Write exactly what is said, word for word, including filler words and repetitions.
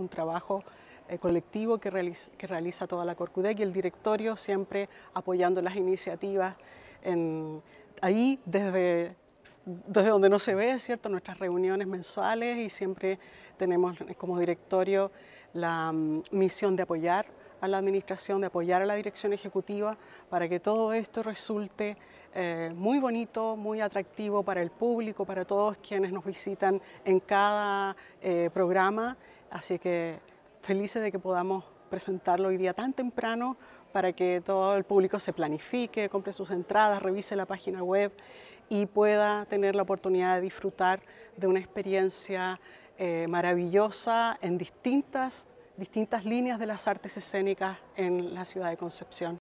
un trabajo eh, colectivo que realiza, que realiza toda la Corcudec y el directorio siempre apoyando las iniciativas en, ahí desde, desde donde no se ve, ¿cierto? Nuestras reuniones mensuales y siempre tenemos como directorio la um, misión de apoyar a la administración, de apoyar a la dirección ejecutiva para que todo esto resulte eh, muy bonito, muy atractivo para el público, para todos quienes nos visitan en cada eh, programa. Así que felices de que podamos presentarlo hoy día tan temprano para que todo el público se planifique, compre sus entradas, revise la página web y pueda tener la oportunidad de disfrutar de una experiencia eh, maravillosa en distintas distintas líneas de las artes escénicas en la ciudad de Concepción.